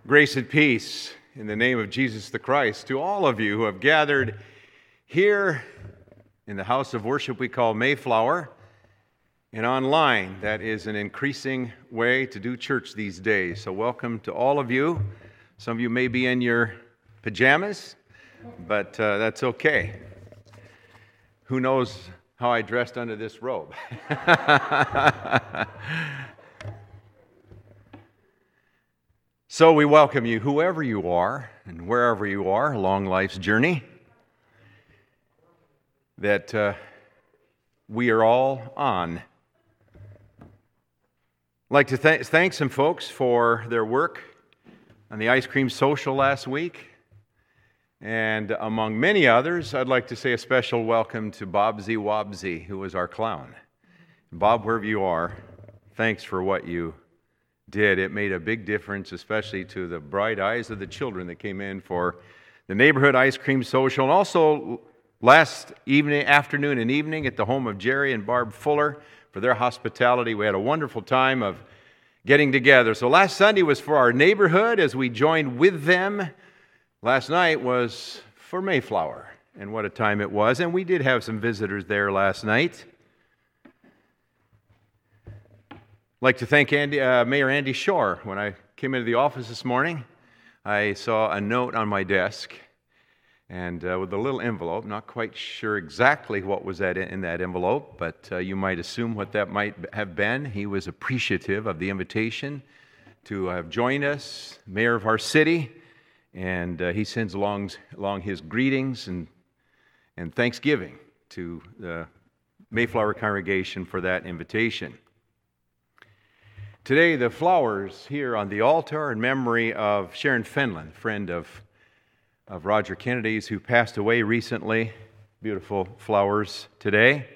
Grace and peace in the name of Jesus the Christ to all of you who have gathered here in the house of worship we call Mayflower and online. That is an increasing way to do church these days. So welcome to all of you. Some of you may be in your pajamas, but that's okay. Who knows how I dressed under this robe? So we welcome you, whoever you are and wherever you are along life's journey, that we are all on. I'd like to thank some folks for their work on the ice cream social last week. And among many others, I'd like to say a special welcome to Bobsy Wobsy, who was our clown. Bob, wherever you are, thanks for what you did. It made a big difference, especially to the bright eyes of the children that came in for the neighborhood ice cream social. And also last afternoon and evening at the home of Jerry and Barb Fuller for their hospitality. We had a wonderful time of getting together. So last Sunday was for our neighborhood as we joined with them. Last night was for Mayflower, and what a time it was. And we did have some visitors there last night. I'd like to thank Mayor Andy Shore. When I came into the office this morning, I saw a note on my desk, and with a little envelope. Not quite sure exactly what was in that envelope, but you might assume what that might have been. He was appreciative of the invitation to have joined us, mayor of our city, and he sends along his greetings and thanksgiving to the Mayflower congregation for that invitation. Today, the flowers here on the altar are in memory of Sharon Fenlon, friend of Roger Kennedy's, who passed away recently. Beautiful flowers today.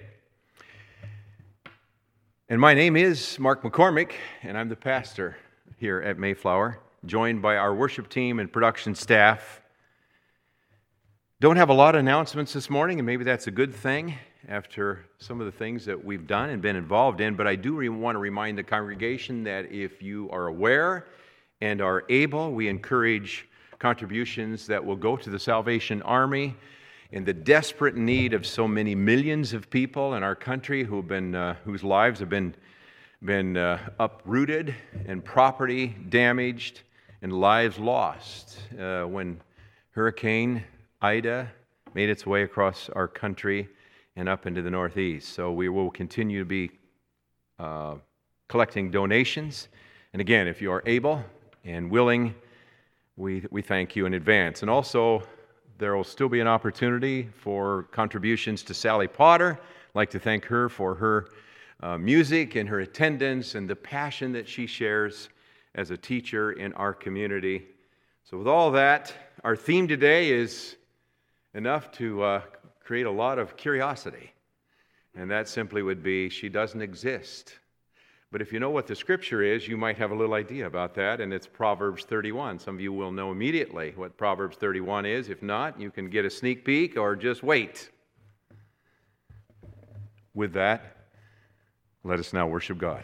And my name is Mark McCormick, and I'm the pastor here at Mayflower, joined by our worship team and production staff. Don't have a lot of announcements this morning, and maybe that's a good thing after some of the things that we've done and been involved in, but I do want to remind the congregation that if you are aware and are able, we encourage contributions that will go to the Salvation Army in the desperate need of so many millions of people in our country whose lives have been uprooted and property damaged and lives lost when Hurricane Ida made its way across our country and up into the Northeast. So we will continue to be collecting donations. And again, if you are able and willing, we thank you in advance. And also, there will still be an opportunity for contributions to Sally Potter. I'd like to thank her for her music and her attendance and the passion that she shares as a teacher in our community. So with all that, our theme today is enough to create a lot of curiosity. And that simply would be, she doesn't exist. But if you know what the scripture is, you might have a little idea about that, and it's Proverbs 31. Some of you will know immediately what Proverbs 31 is. If not, you can get a sneak peek or just wait. With that, let us now worship God.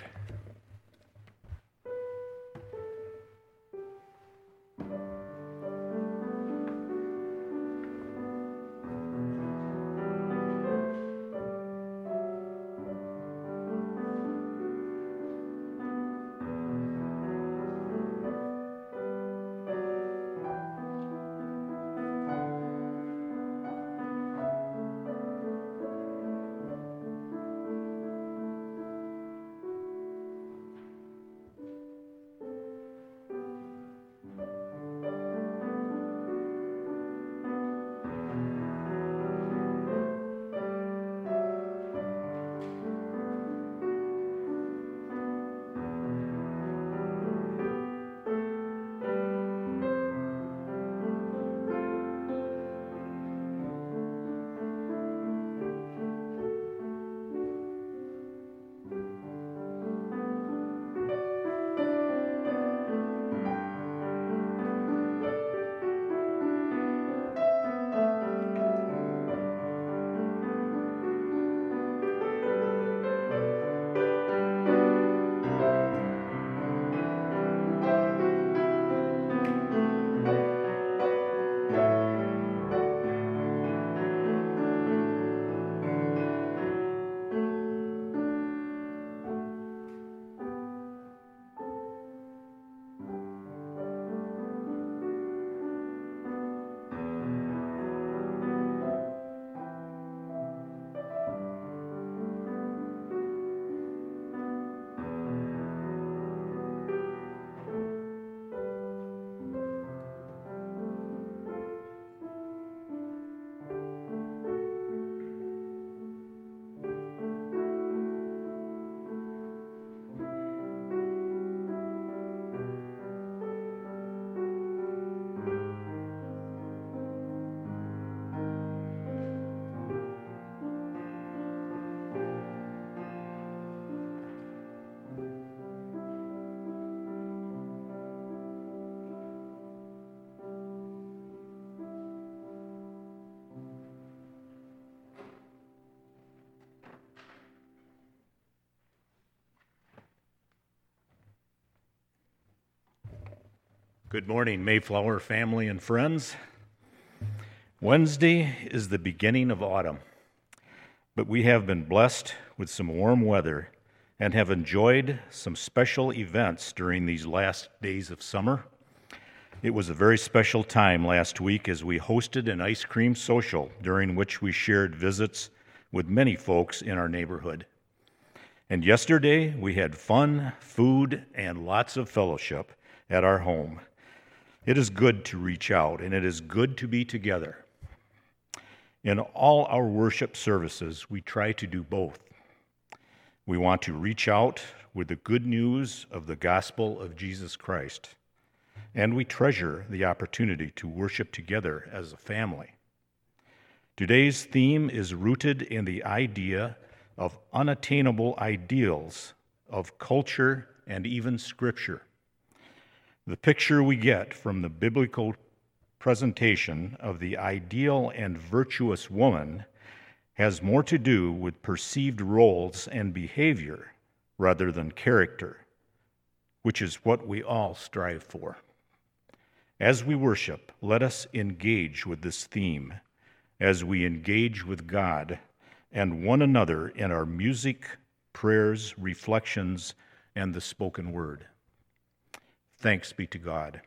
Good morning, Mayflower family and friends. Wednesday is the beginning of autumn, but we have been blessed with some warm weather and have enjoyed some special events during these last days of summer. It was a very special time last week as we hosted an ice cream social during which we shared visits with many folks in our neighborhood. And yesterday we had fun, food, and lots of fellowship at our home. It is good to reach out, and it is good to be together. In all our worship services, we try to do both. We want to reach out with the good news of the gospel of Jesus Christ, and we treasure the opportunity to worship together as a family. Today's theme is rooted in the idea of unattainable ideals of culture and even Scripture. The picture we get from the biblical presentation of the ideal and virtuous woman has more to do with perceived roles and behavior rather than character, which is what we all strive for. As we worship, let us engage with this theme as we engage with God and one another in our music, prayers, reflections, and the spoken word. Thanks be to God.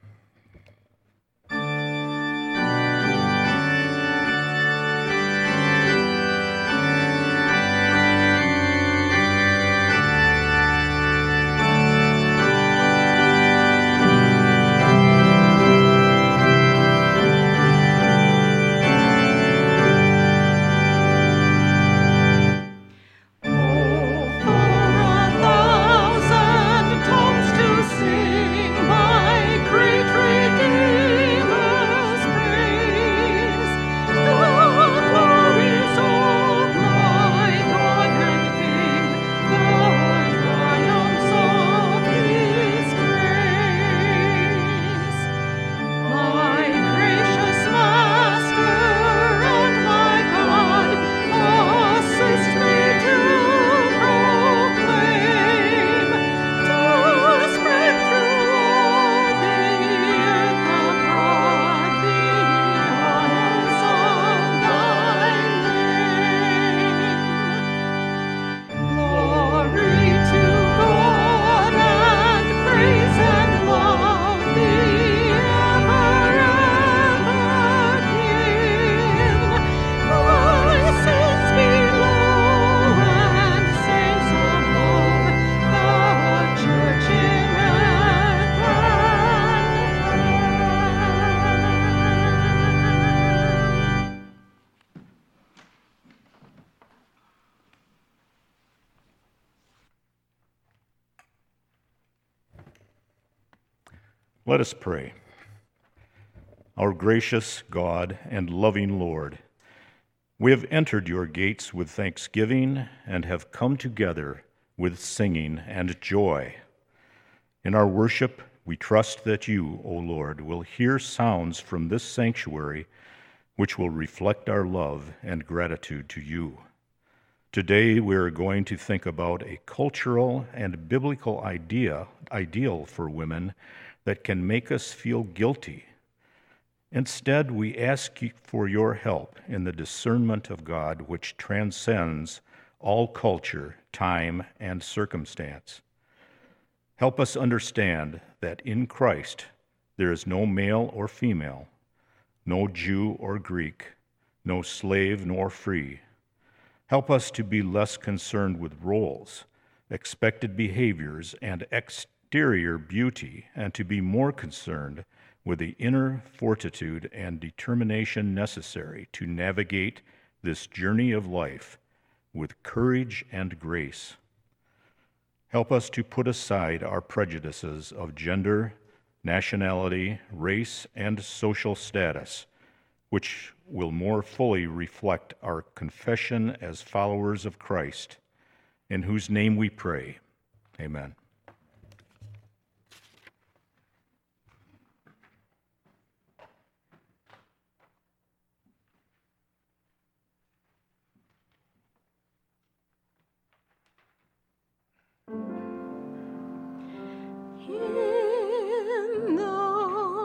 Let us pray. Our gracious God and loving Lord, we have entered your gates with thanksgiving and have come together with singing and joy. In our worship, we trust that you, O Lord, will hear sounds from this sanctuary which will reflect our love and gratitude to you. Today, we are going to think about a cultural and biblical ideal for women that can make us feel guilty. Instead, we ask for your help in the discernment of God which transcends all culture, time, and circumstance. Help us understand that in Christ there is no male or female, no Jew or Greek, no slave nor free. Help us to be less concerned with roles, expected behaviors, and exterior beauty, and to be more concerned with the inner fortitude and determination necessary to navigate this journey of life with courage and grace. Help us to put aside our prejudices of gender, nationality, race, and social status, which will more fully reflect our confession as followers of Christ, in whose name we pray. Amen. In the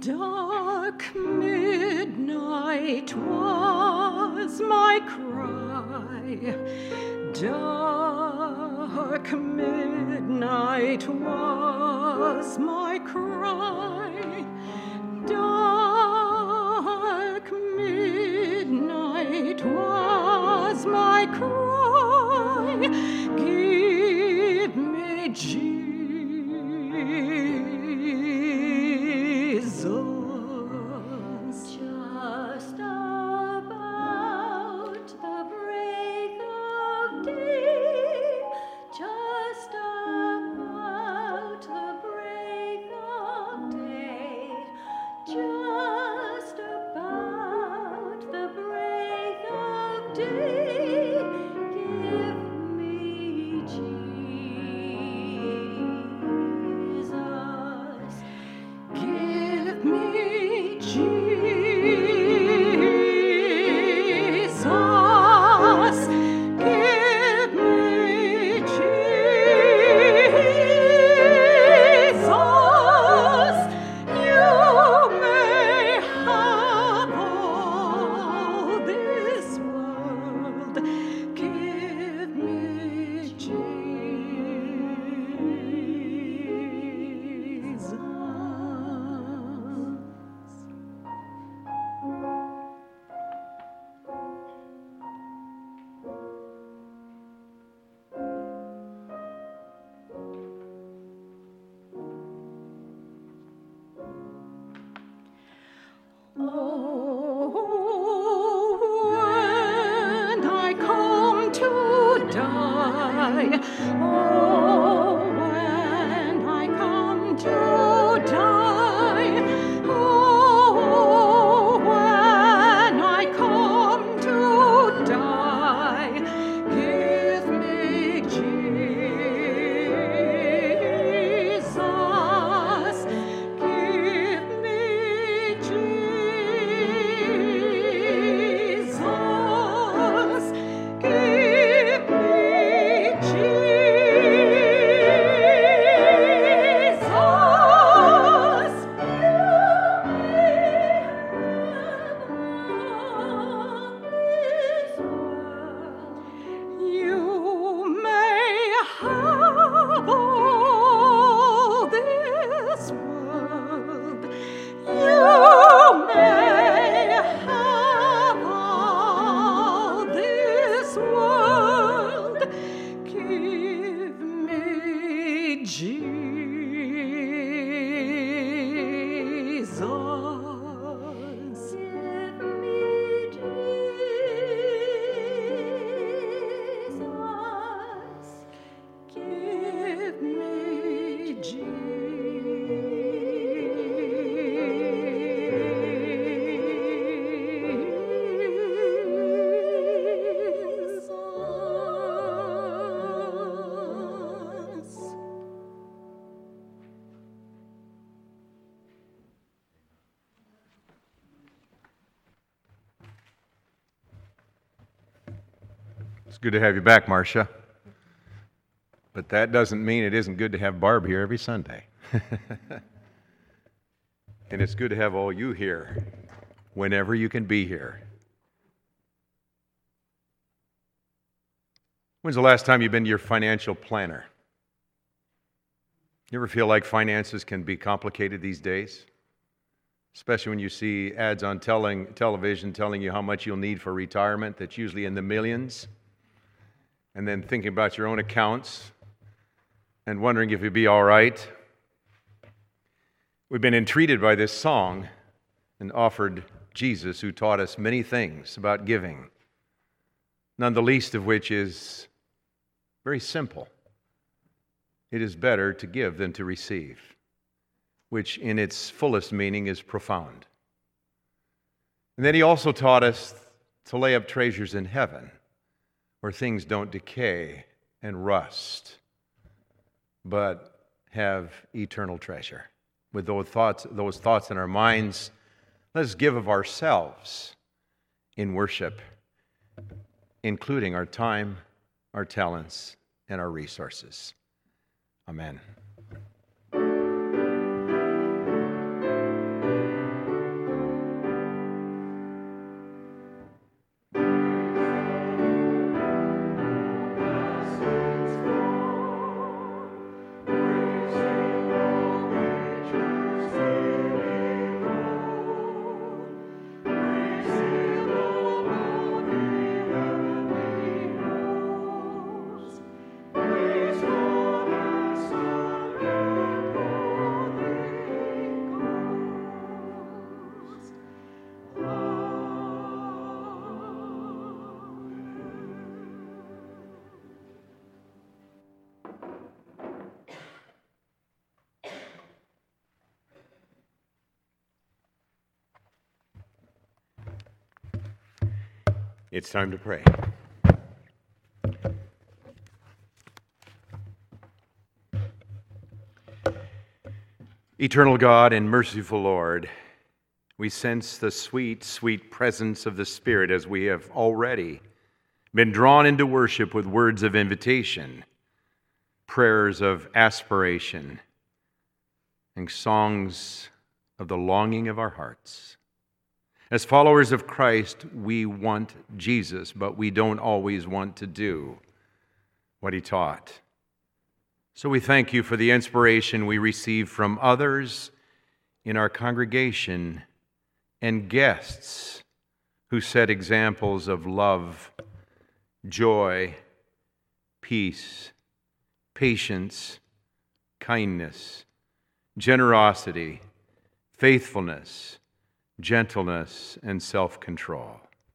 Dark midnight was my cry. Dark midnight was my cry. Dark midnight was my cry. Give me Jesus. Just about the break of day, just about the break of day, just about the break of day, give me Jesus. Give me Jesus. Give me Jesus. You may have all this world. Give me Jesus. Oh, when I come to die, oh, when I come to die, oh, when I come to die, give me Jesus, give me Jesus, give me You may have all this world. You may have all this world. Give me Jesus. Give me Jesus. Give me Jesus. It's good to have you back, Marcia. But that doesn't mean it isn't good to have Barb here every Sunday. And it's good to have all you here whenever you can be here. When's the last time you've been to your financial planner? You ever feel like finances can be complicated these days? Especially when you see ads on television telling you how much you'll need for retirement, that's usually in the millions. And then thinking about your own accounts and wondering if you'll be all right. We've been entreated by this song and offered Jesus, who taught us many things about giving, none the least of which is very simple. It is better to give than to receive, which in its fullest meaning is profound. And then he also taught us to lay up treasures in heaven, where things don't decay and rust, but have eternal treasure. With those thoughts in our minds, let us give of ourselves in worship, including our time, our talents, and our resources. Amen. It's time to pray. Eternal God and merciful Lord, we sense the sweet, sweet presence of the Spirit as we have already been drawn into worship with words of invitation, prayers of aspiration, and songs of the longing of our hearts. As followers of Christ, we want Jesus, but we don't always want to do what he taught. So we thank you for the inspiration we receive from others in our congregation and guests who set examples of love, joy, peace, patience, kindness, generosity, faithfulness, gentleness, and self-control.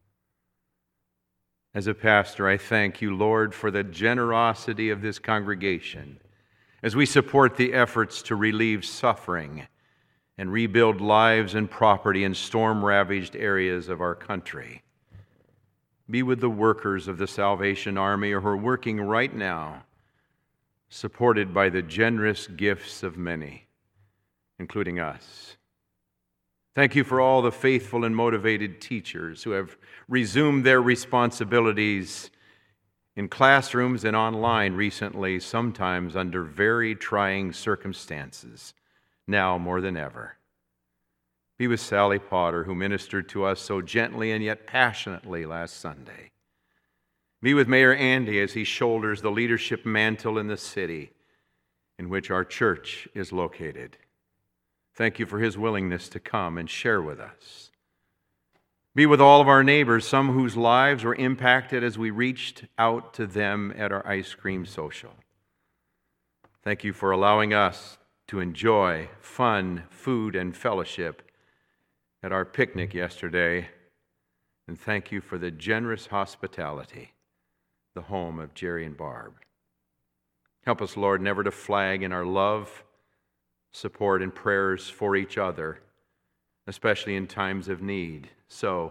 As a pastor, I thank you, Lord, for the generosity of this congregation as we support the efforts to relieve suffering and rebuild lives and property in storm-ravaged areas of our country. Be with the workers of the Salvation Army who are working right now, supported by the generous gifts of many, including us. Thank you for all the faithful and motivated teachers who have resumed their responsibilities in classrooms and online recently, sometimes under very trying circumstances, now more than ever. Be with Sally Potter, who ministered to us so gently and yet passionately last Sunday. Be with Mayor Andy as he shoulders the leadership mantle in the city in which our church is located. Thank you for his willingness to come and share with us. Be with all of our neighbors, some whose lives were impacted as we reached out to them at our ice cream social. Thank you for allowing us to enjoy fun, food, and fellowship at our picnic yesterday. And thank you for the generous hospitality, the home of Jerry and Barb. Help us, Lord, never to flag in our love, support, and prayers for each other, especially in times of need. So,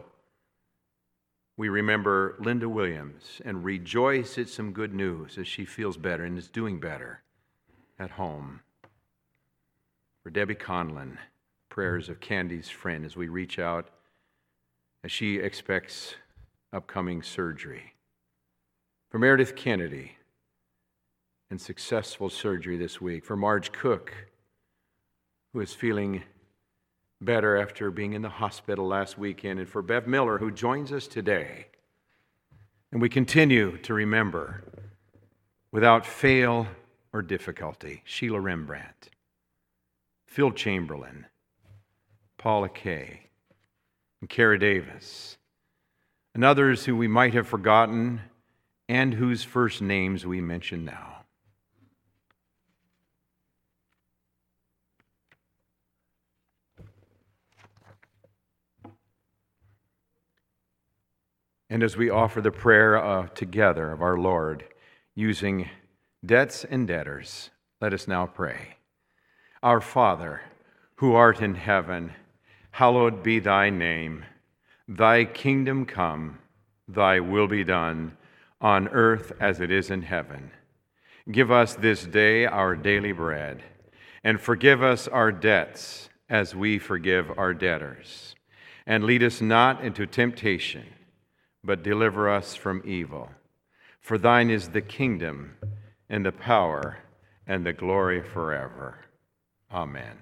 we remember Linda Williams and rejoice at some good news as she feels better and is doing better at home. For Debbie Conlon, prayers of Candy's friend as we reach out as she expects upcoming surgery. For Meredith Kennedy and successful surgery this week. For Marge Cook, who is feeling better after being in the hospital last weekend, and for Bev Miller, who joins us today. And we continue to remember, without fail or difficulty, Sheila Rembrandt, Phil Chamberlain, Paula Kay, and Kara Davis, and others who we might have forgotten and whose first names we mention now. And as we offer the prayer together of our Lord, using debts and debtors, let us now pray. Our Father, who art in heaven, hallowed be thy name. Thy kingdom come, thy will be done, on earth as it is in heaven. Give us this day our daily bread, and forgive us our debts as we forgive our debtors. And lead us not into temptation, but deliver us from evil. For thine is the kingdom, and the power, and the glory forever. Amen.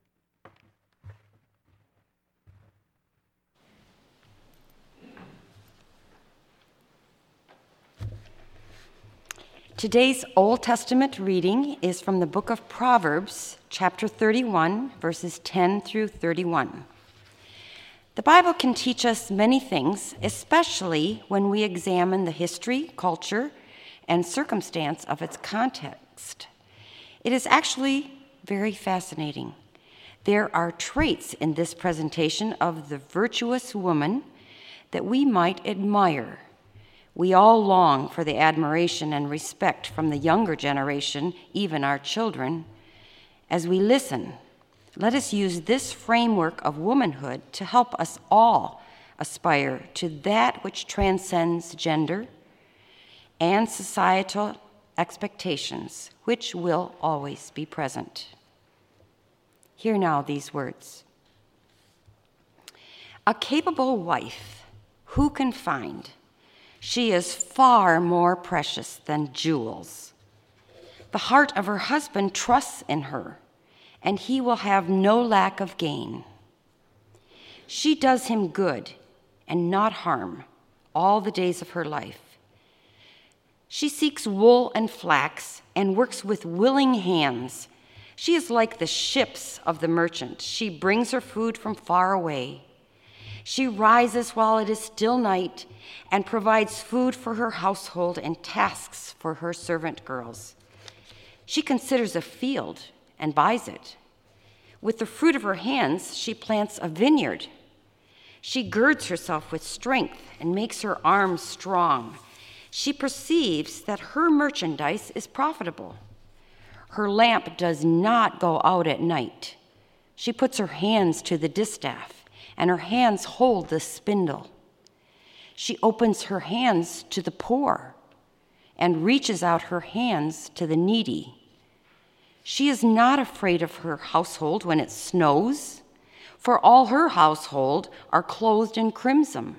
Today's Old Testament reading is from the book of Proverbs, chapter 31, verses 10 through 31. The Bible can teach us many things, especially when we examine the history, culture, and circumstance of its context. It is actually very fascinating. There are traits in this presentation of the virtuous woman that we might admire. We all long for the admiration and respect from the younger generation, even our children. As we listen, let us use this framework of womanhood to help us all aspire to that which transcends gender and societal expectations, which will always be present. Hear now these words. A capable wife, who can find? She is far more precious than jewels. The heart of her husband trusts in her, and he will have no lack of gain. She does him good and not harm all the days of her life. She seeks wool and flax and works with willing hands. She is like the ships of the merchant. She brings her food from far away. She rises while it is still night and provides food for her household and tasks for her servant girls. She considers a field and buys it. With the fruit of her hands, she plants a vineyard. She girds herself with strength and makes her arms strong. She perceives that her merchandise is profitable. Her lamp does not go out at night. She puts her hands to the distaff, and her hands hold the spindle. She opens her hands to the poor and reaches out her hands to the needy. She is not afraid of her household when it snows, for all her household are clothed in crimson.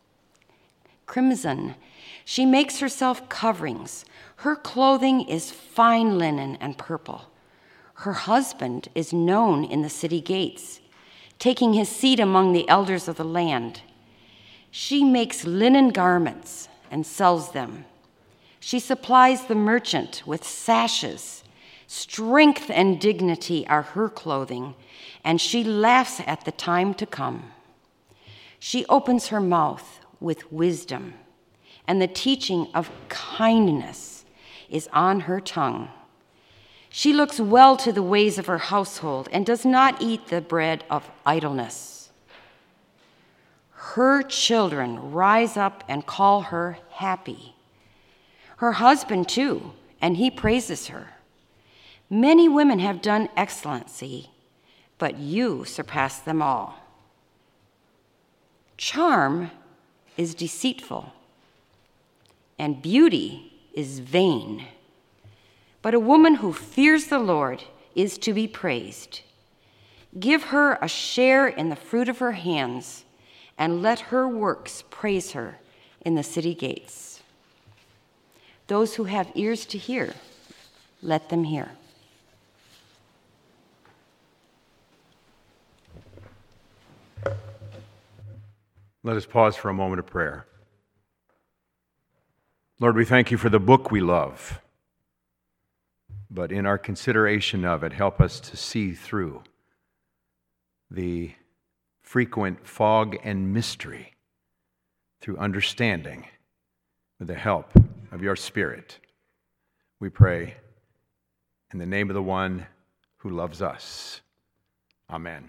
She makes herself coverings. Her clothing is fine linen and purple. Her husband is known in the city gates, taking his seat among the elders of the land. She makes linen garments and sells them. She supplies the merchant with sashes. Strength and dignity are her clothing, and she laughs at the time to come. She opens her mouth with wisdom, and the teaching of kindness is on her tongue. She looks well to the ways of her household and does not eat the bread of idleness. Her children rise up and call her happy. Her husband too, and he praises her. Many women have done excellency, but you surpass them all. Charm is deceitful, and beauty is vain. But a woman who fears the Lord is to be praised. Give her a share in the fruit of her hands, and let her works praise her in the city gates. Those who have ears to hear, let them hear. Let us pause for a moment of prayer. Lord, we thank you for the book we love, but in our consideration of it, help us to see through the frequent fog and mystery through understanding with the help of your Spirit. We pray in the name of the one who loves us. Amen.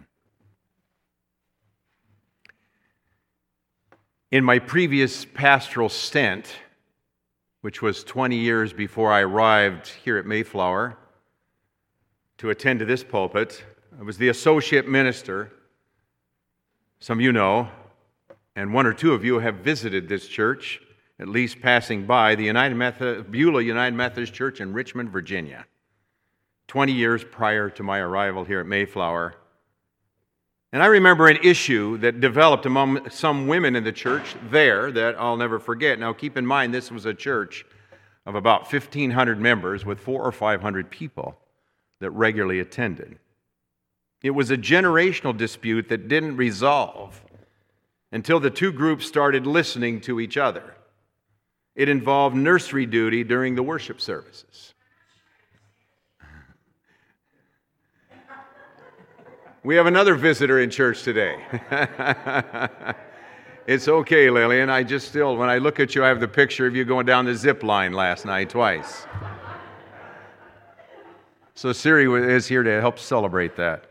In my previous pastoral stint, which was 20 years before I arrived here at Mayflower to attend to this pulpit, I was the associate minister. Some of you know, and one or two of you have visited this church, at least passing by, the Beulah United Methodist Church in Richmond, Virginia, 20 years prior to my arrival here at Mayflower. And I remember an issue that developed among some women in the church there that I'll never forget. Now, keep in mind, this was a church of about 1,500 members with 400 or 500 people that regularly attended. It was a generational dispute that didn't resolve until the two groups started listening to each other. It involved nursery duty during the worship services. We have another visitor in church today. It's okay, Lillian. When I look at you, I have the picture of you going down the zip line last night twice. So Siri is here to help celebrate that.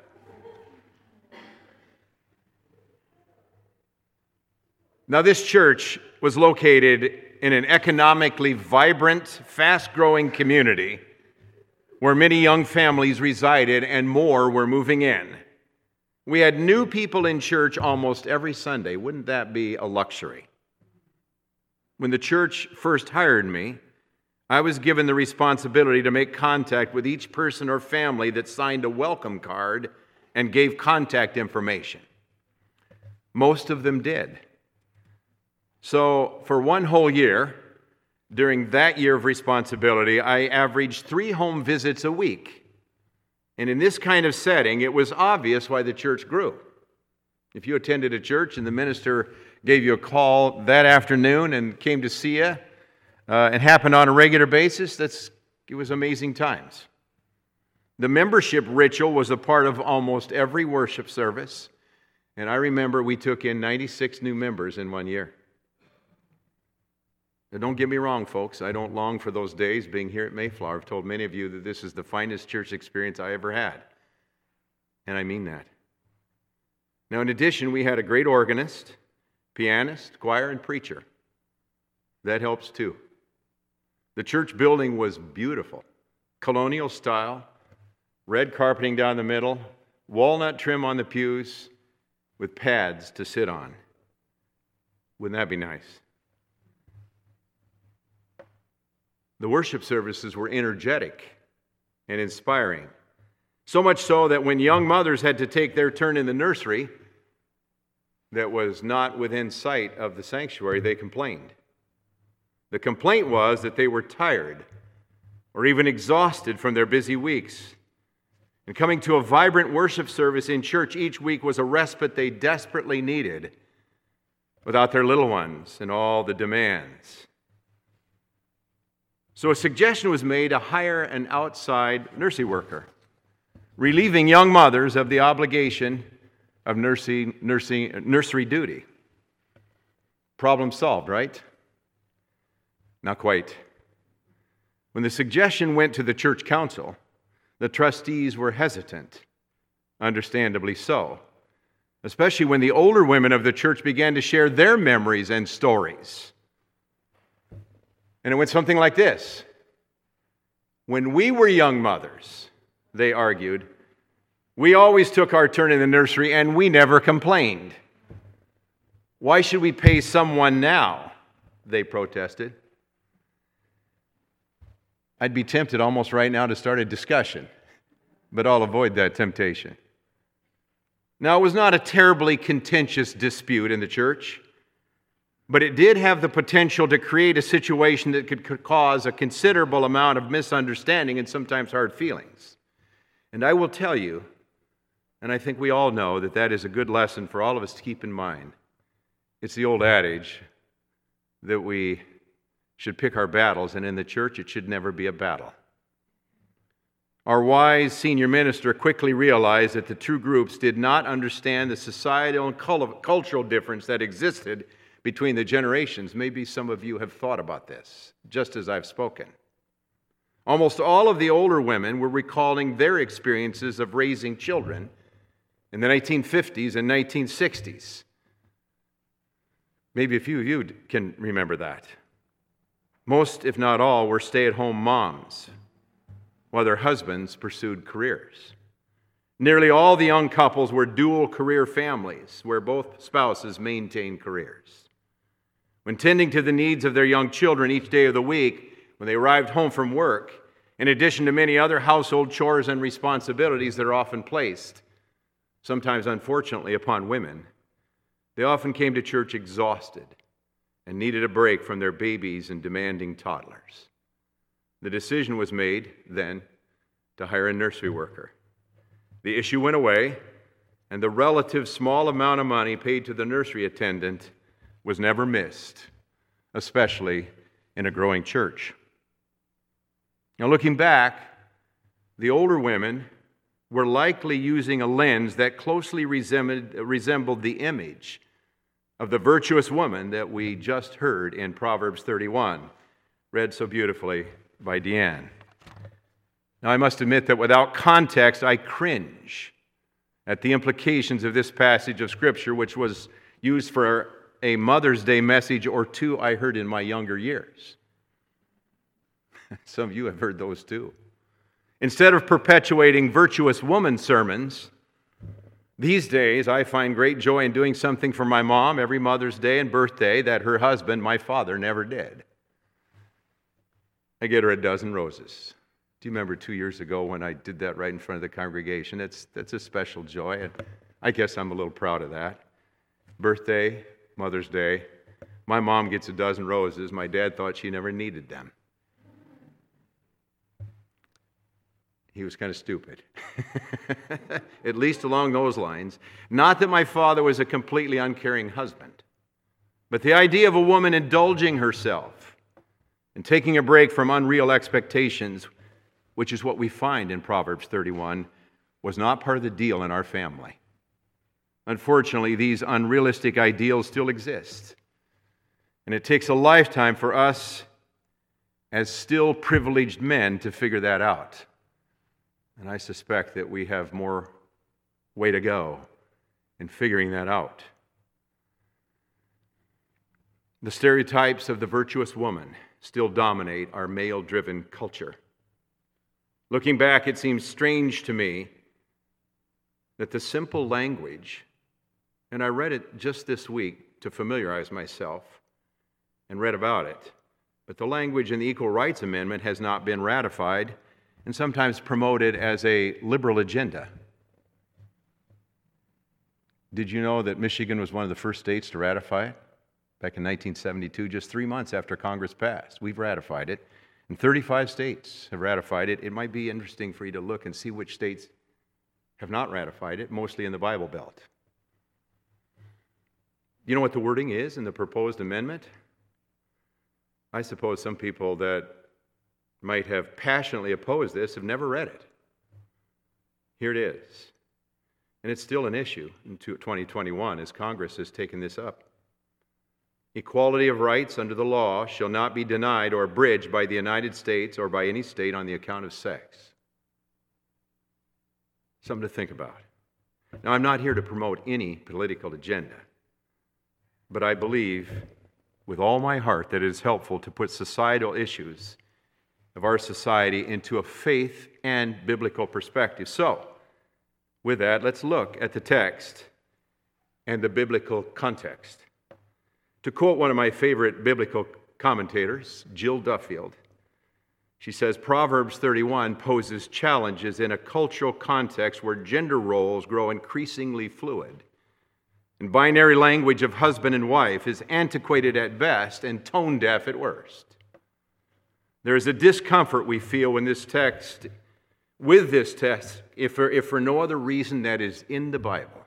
Now, this church was located in an economically vibrant, fast-growing community where many young families resided and more were moving in. We had new people in church almost every Sunday. Wouldn't that be a luxury? When the church first hired me, I was given the responsibility to make contact with each person or family that signed a welcome card and gave contact information. Most of them did. So for one whole year, during that year of responsibility, I averaged 3 home visits a week. And in this kind of setting, it was obvious why the church grew. If you attended a church and the minister gave you a call that afternoon and came to see you, and happened on a regular basis, it was amazing times. The membership ritual was a part of almost every worship service, and I remember we took in 96 new members in one year. Now, don't get me wrong, folks. I don't long for those days being here at Mayflower. I've told many of you that this is the finest church experience I ever had, and I mean that. Now, in addition, we had a great organist, pianist, choir, and preacher. That helps too. The church building was beautiful, colonial style, red carpeting down the middle, walnut trim on the pews, with pads to sit on. Wouldn't that be nice? The worship services were energetic and inspiring, so much so that when young mothers had to take their turn in the nursery that was not within sight of the sanctuary, they complained. The complaint was that they were tired or even exhausted from their busy weeks. And coming to a vibrant worship service in church each week was a respite they desperately needed without their little ones and all the demands. So a suggestion was made to hire an outside nursery worker, relieving young mothers of the obligation of nursery duty. Problem solved, right? Not quite. When the suggestion went to the church council, the trustees were hesitant, understandably so, especially when the older women of the church began to share their memories and stories. And it went something like this. When we were young mothers, they argued, we always took our turn in the nursery and we never complained. Why should we pay someone now? They protested. I'd be tempted almost right now to start a discussion, but I'll avoid that temptation. Now, it was not a terribly contentious dispute in the church, but it did have the potential to create a situation that could cause a considerable amount of misunderstanding and sometimes hard feelings. And I will tell you, and I think we all know that that is a good lesson for all of us to keep in mind. It's the old adage that we should pick our battles, and in the church it should never be a battle. Our wise senior minister quickly realized that the two groups did not understand the societal and cultural difference that existed between the generations. Maybe some of you have thought about this, just as I've spoken. Almost all of the older women were recalling their experiences of raising children in the 1950s and 1960s. Maybe a few of you can remember that. Most, if not all, were stay-at-home moms, while their husbands pursued careers. Nearly all the young couples were dual-career families, where both spouses maintained careers. When tending to the needs of their young children each day of the week, when they arrived home from work, in addition to many other household chores and responsibilities that are often placed, sometimes unfortunately, upon women, they often came to church exhausted and needed a break from their babies and demanding toddlers. The decision was made then to hire a nursery worker. The issue went away, and the relative small amount of money paid to the nursery attendant was never missed, especially in a growing church. Now, looking back, the older women were likely using a lens that closely resembled the image of the virtuous woman that we just heard in Proverbs 31, read so beautifully by Deanne. Now, I must admit that without context, I cringe at the implications of this passage of Scripture, which was used for a Mother's Day message or two I heard in my younger years. Some of you have heard those too. Instead of perpetuating virtuous woman sermons, These days, I find great joy in doing something for my mom every Mother's Day and birthday that her husband, my father, never did. I get her a dozen roses. Do you remember 2 years ago when I did that right in front of the congregation? That's a special joy, and I guess I'm a little proud of that. Birthday, Mother's Day, my mom gets a dozen roses. My dad thought she never needed them. He was kind of stupid, at least along those lines. Not that my father was a completely uncaring husband, but the idea of a woman indulging herself and taking a break from unreal expectations, which is what we find in Proverbs 31, was not part of the deal in our family. Unfortunately, these unrealistic ideals still exist, and it takes a lifetime for us as still privileged men to figure that out. And I suspect that we have more way to go in figuring that out. The stereotypes of the virtuous woman still dominate our male-driven culture. Looking back, it seems strange to me that the simple language, and I read it just this week to familiarize myself and read about it, but the language in the Equal Rights Amendment has not been ratified and sometimes promoted as a liberal agenda. Did you know that Michigan was one of the first states to ratify it? Back in 1972, just 3 months after Congress passed. We've ratified it, and 35 states have ratified it. It might be interesting for you to look and see which states have not ratified it, mostly in the Bible Belt. You know what the wording is in the proposed amendment? I suppose some people that might have passionately opposed this have never read it. Here it is. And it's still an issue in 2021 as Congress has taken this up. Equality of rights under the law shall not be denied or abridged by the United States or by any state on the account of sex. Something to think about. Now, I'm not here to promote any political agenda, but I believe with all my heart that it is helpful to put societal issues of our society into a faith and biblical perspective. So, with that, let's look at the text and the biblical context. To quote one of my favorite biblical commentators, Jill Duffield, she says, Proverbs 31 poses challenges in a cultural context where gender roles grow increasingly fluid. And binary language of husband and wife is antiquated at best and tone deaf at worst. There is a discomfort we feel with this text, if for no other reason that is in the Bible.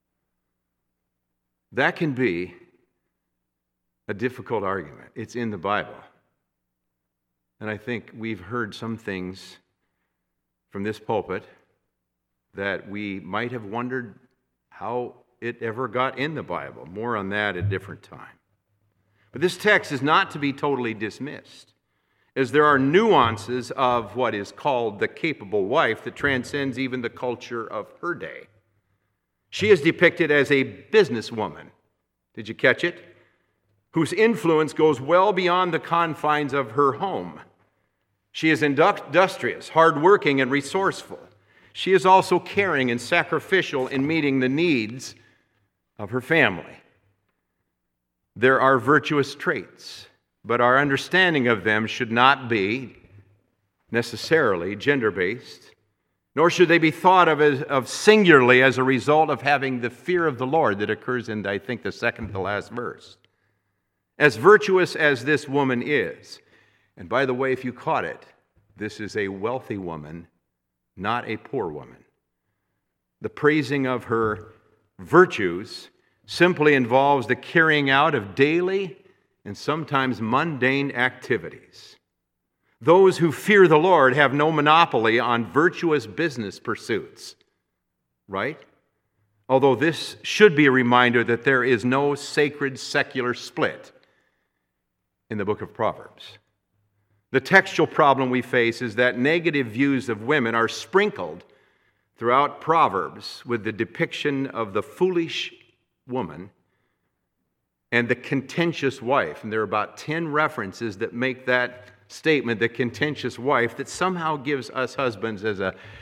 That can be a difficult argument. It's in the Bible. And I think we've heard some things from this pulpit that we might have wondered how it ever got in the Bible. More on that at a different time. But this text is not to be totally dismissed, as there are nuances of what is called the capable wife that transcends even the culture of her day. She is depicted as a businesswoman. Did you catch it? Whose influence goes well beyond the confines of her home. She is industrious, hardworking, and resourceful. She is also caring and sacrificial in meeting the needs of her family. There are virtuous traits, but our understanding of them should not be necessarily gender-based, nor should they be thought of singularly as a result of having the fear of the Lord that occurs in, I think, the second to last verse. As virtuous as this woman is, and by the way, if you caught it, this is a wealthy woman, not a poor woman. The praising of her virtues simply involves the carrying out of daily and sometimes mundane activities. Those who fear the Lord have no monopoly on virtuous business pursuits, right? Although this should be a reminder that there is no sacred secular split in the book of Proverbs. The textual problem we face is that negative views of women are sprinkled throughout Proverbs with the depiction of the foolish woman and the contentious wife. And there are about 10 references that make that statement, the contentious wife, that somehow gives us husbands as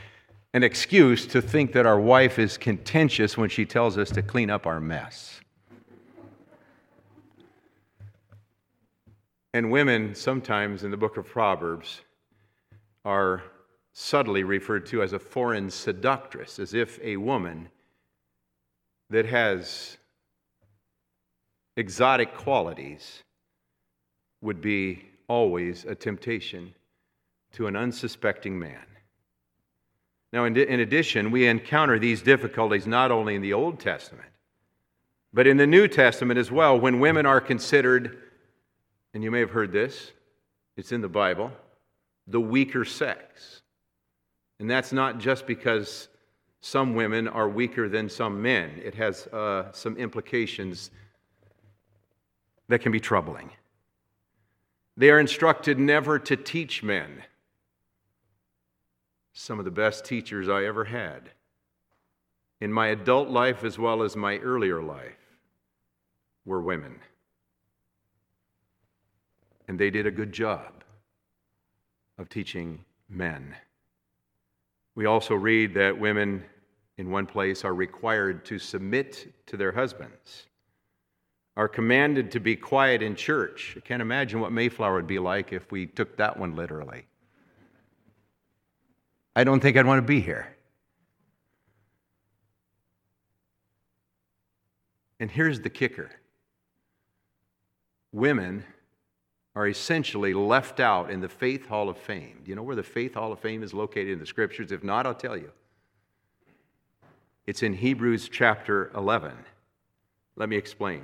an excuse to think that our wife is contentious when she tells us to clean up our mess. And women, sometimes in the book of Proverbs, are subtly referred to as a foreign seductress, as if a woman that has exotic qualities would be always a temptation to an unsuspecting man. Now, in addition, we encounter these difficulties not only in the Old Testament, but in the New Testament as well, when women are considered, and you may have heard this, it's in the Bible, the weaker sex. And that's not just because some women are weaker than some men. It has some implications that can be troubling. They are instructed never to teach men. Some of the best teachers I ever had in my adult life as well as my earlier life were women. And they did a good job of teaching men. We also read that women in one place are required to submit to their husbands, are commanded to be quiet in church. I can't imagine what Mayflower would be like if we took that one literally. I don't think I'd want to be here. And here's the kicker. Women are essentially left out in the Faith Hall of Fame. Do you know where the Faith Hall of Fame is located in the Scriptures? If not, I'll tell you. It's in Hebrews chapter 11. Let me explain.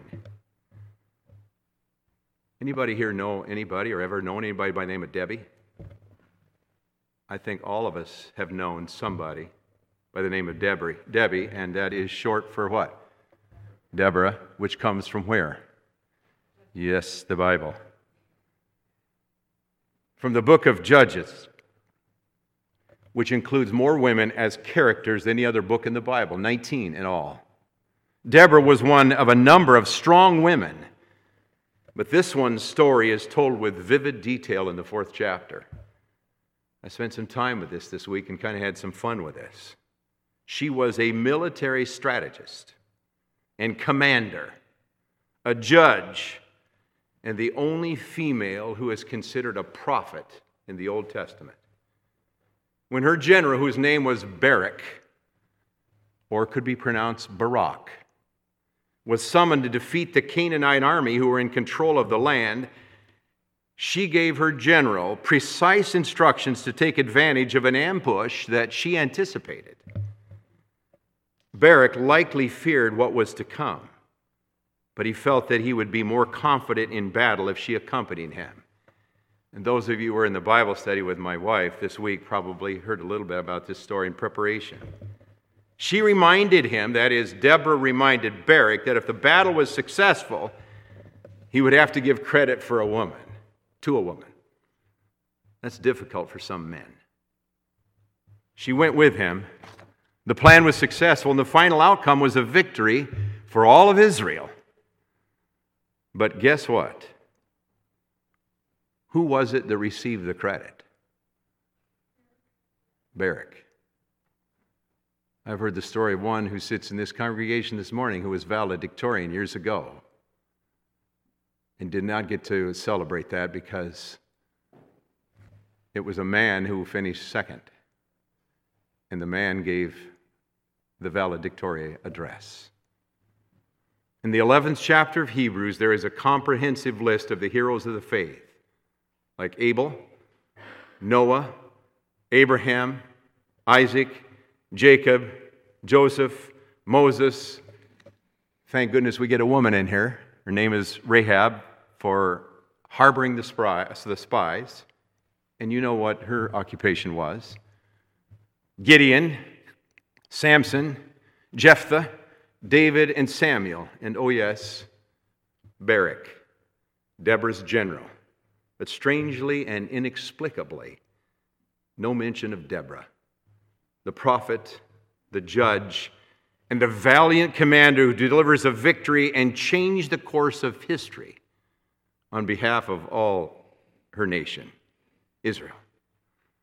Anybody here know anybody or ever known anybody by the name of Debbie? I think all of us have known somebody by the name of Debbie, and that is short for what? Deborah, which comes from where? Yes, the Bible. From the book of Judges, which includes more women as characters than any other book in the Bible, 19 in all. Deborah was one of a number of strong women, but this one's story is told with vivid detail in the 4th chapter. I spent some time with this week and kind of had some fun with this. She was a military strategist and commander, a judge, and the only female who is considered a prophet in the Old Testament. When her general, whose name was Barak, or could be pronounced Barak, was summoned to defeat the Canaanite army who were in control of the land, she gave her general precise instructions to take advantage of an ambush that she anticipated. Barak likely feared what was to come, but he felt that he would be more confident in battle if she accompanied him. And those of you who were in the Bible study with my wife this week probably heard a little bit about this story in preparation. She reminded him, that is, Deborah reminded Barak, that if the battle was successful, he would have to give credit to a woman. That's difficult for some men. She went with him. The plan was successful, and the final outcome was a victory for all of Israel. But guess what? Who was it that received the credit? Barak. I've heard the story of one who sits in this congregation this morning who was valedictorian years ago and did not get to celebrate that because it was a man who finished second, and the man gave the valedictory address. In the 11th chapter of Hebrews, there is a comprehensive list of the heroes of the faith, like Abel, Noah, Abraham, Isaac, Jacob, Joseph, Moses. Thank goodness we get a woman in here. Her name is Rahab, for harboring the spies. And you know what her occupation was. Gideon, Samson, Jephthah, David, and Samuel. And oh yes, Barak, Deborah's general. But strangely and inexplicably, no mention of Deborah, the prophet, the judge, and the valiant commander who delivers a victory and changed the course of history on behalf of all her nation, Israel.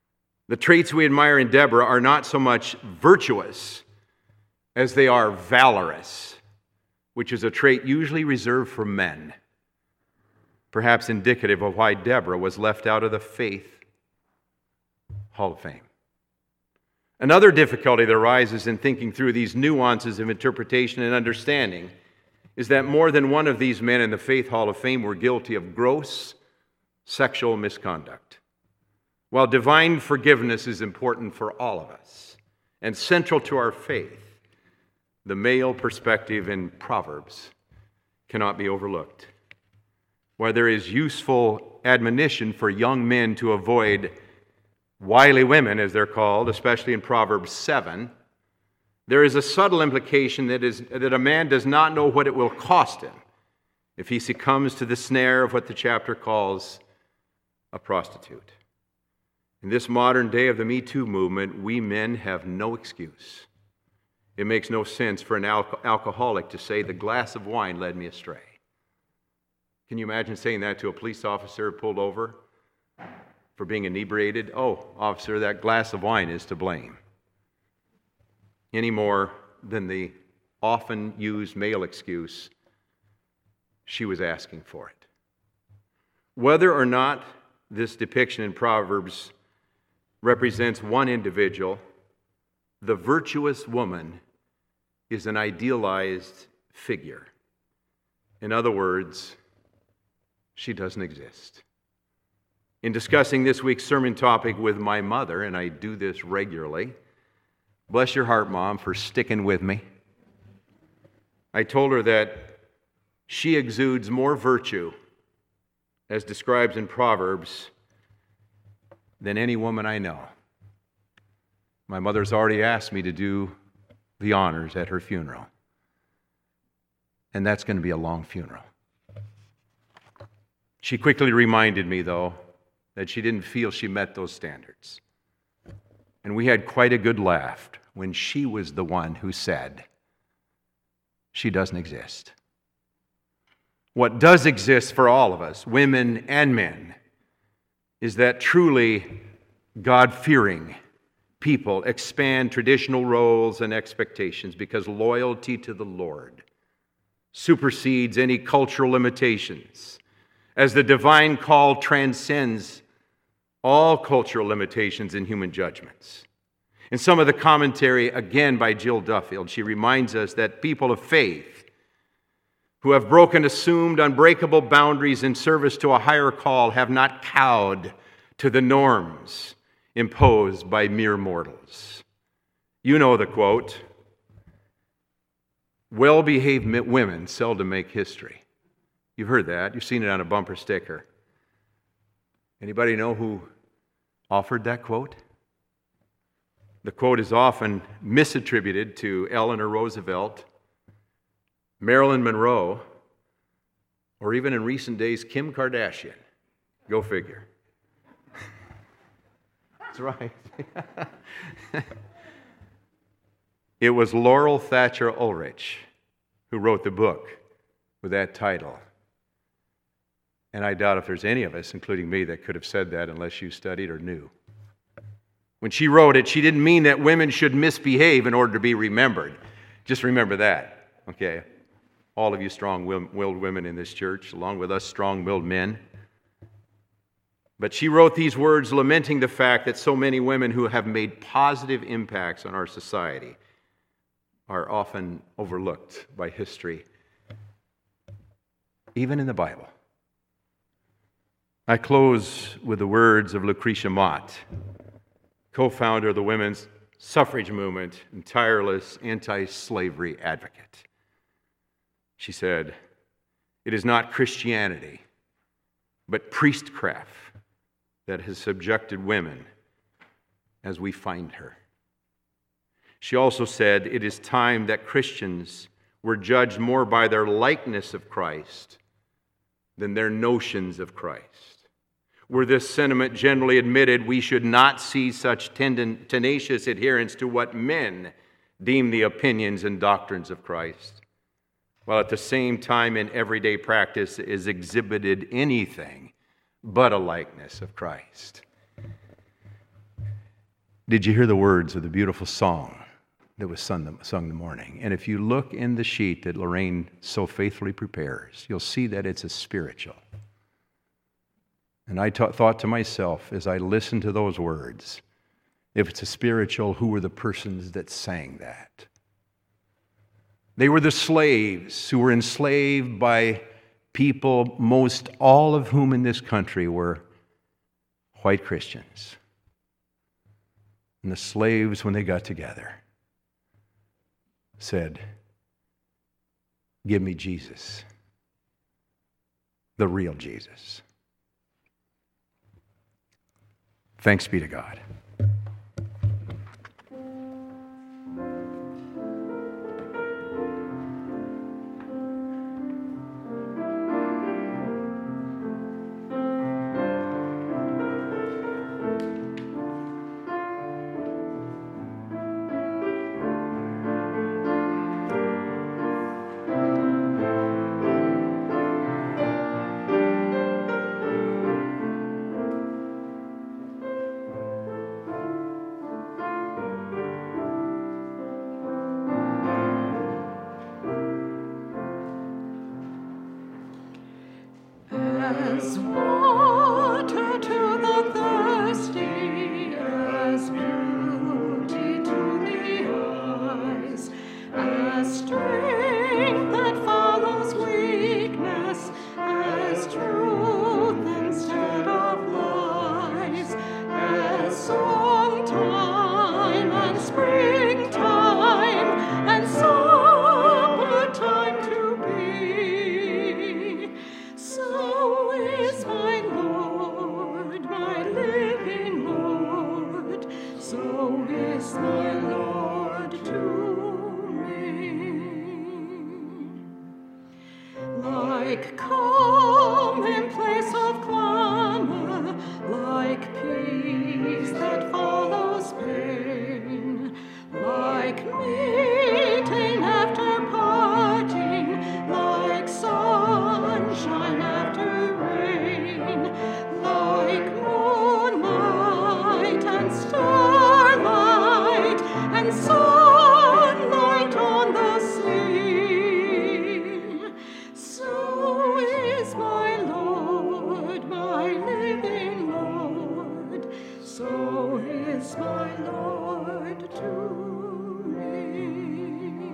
The traits we admire in Deborah are not so much virtuous as they are valorous, which is a trait usually reserved for men, perhaps indicative of why Deborah was left out of the Faith Hall of Fame. Another difficulty that arises in thinking through these nuances of interpretation and understanding is that more than one of these men in the Faith Hall of Fame were guilty of gross sexual misconduct. While divine forgiveness is important for all of us and central to our faith, the male perspective in Proverbs cannot be overlooked. While there is useful admonition for young men to avoid wily women, as they're called, especially in Proverbs 7, there is a subtle implication that a man does not know what it will cost him if he succumbs to the snare of what the chapter calls a prostitute. In this modern day of the Me Too movement, we men have no excuse. It makes no sense for an alcoholic to say, "The glass of wine led me astray." Can you imagine saying that to a police officer pulled over for being inebriated? "Oh, officer, that glass of wine is to blame." Any more than the often used male excuse, "She was asking for it." Whether or not this depiction in Proverbs represents one individual, the virtuous woman is an idealized figure. In other words, she doesn't exist. In discussing this week's sermon topic with my mother, and I do this regularly, bless your heart, Mom, for sticking with me, I told her that she exudes more virtue, as described in Proverbs, than any woman I know. My mother's already asked me to do the honors at her funeral. And that's going to be a long funeral. She quickly reminded me, though, that she didn't feel she met those standards. And we had quite a good laugh when she was the one who said, "She doesn't exist." What does exist for all of us, women and men, is that truly God-fearing people expand traditional roles and expectations because loyalty to the Lord supersedes any cultural limitations, as the divine call transcends all cultural limitations and human judgments. In some of the commentary, again by Jill Duffield, she reminds us that people of faith who have broken assumed unbreakable boundaries in service to a higher call have not cowed to the norms imposed by mere mortals. You know the quote, "Well-behaved women seldom make history." You've heard that. You've seen it on a bumper sticker. Anybody know who offered that quote? The quote is often misattributed to Eleanor Roosevelt, Marilyn Monroe, or even in recent days, Kim Kardashian. Go figure. That's right. It was Laurel Thatcher Ulrich who wrote the book with that title. And I doubt if there's any of us, including me, that could have said that unless you studied or knew. When she wrote it, she didn't mean that women should misbehave in order to be remembered. Just remember that, okay? All of you strong-willed women in this church, along with us strong-willed men. But she wrote these words lamenting the fact that so many women who have made positive impacts on our society are often overlooked by history, even in the Bible. I close with the words of Lucretia Mott, co-founder of the women's suffrage movement and tireless anti-slavery advocate. She said, "It is not Christianity, but priestcraft that has subjected women as we find her." She also said, "It is time that Christians were judged more by their likeness of Christ than their notions of Christ." Were this sentiment generally admitted, we should not see such tenacious adherence to what men deem the opinions and doctrines of Christ, while at the same time in everyday practice is exhibited anything but a likeness of Christ. Did you hear the words of the beautiful song that was sung in the morning? And if you look in the sheet that Lorraine so faithfully prepares, you'll see that it's a spiritual. And I thought to myself as I listened to those words, if it's a spiritual, who were the persons that sang that? They were the slaves who were enslaved by people, most all of whom in this country were white Christians. And the slaves, when they got together, said, "Give me Jesus, the real Jesus." Thanks be to God. As water to the thirsty, as beauty to the eyes, as strength that follows weakness, as truth instead of lies, as song time and springtime and summer time to be. So is my Lord, my living Lord, so is my Lord to me. Like calm in place of clamor, like peace that follows pain, like meeting after parting, like sunshine after rain, like moonlight and starlight and sunlight on the sea. So is my Lord, my living Lord, so is my Lord to me.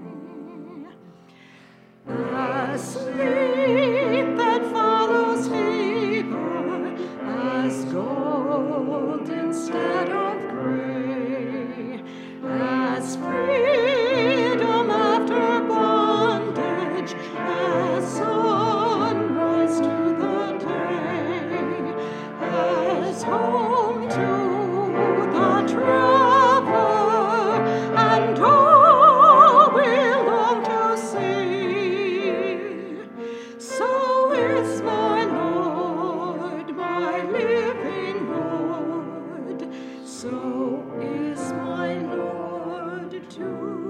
As sleep that follows fever, as gold instead of gray, as freedom after bondage, as sunrise to the day, as home to the traveler, and all we long to see. So is my Lord, my living Lord, so is my Lord to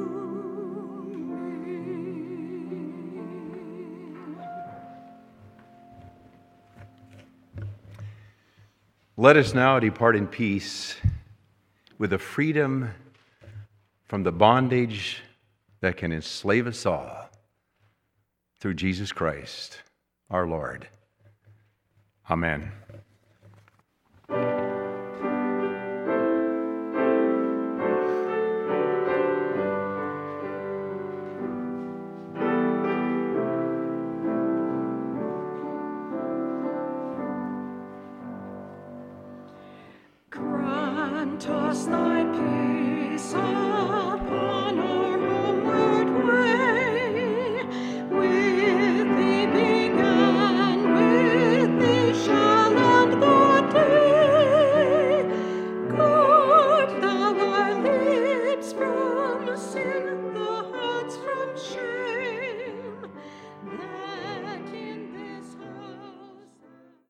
me. Let us now depart in peace with a freedom from the bondage that can enslave us all through Jesus Christ, our Lord. Amen. Grant us thy peace,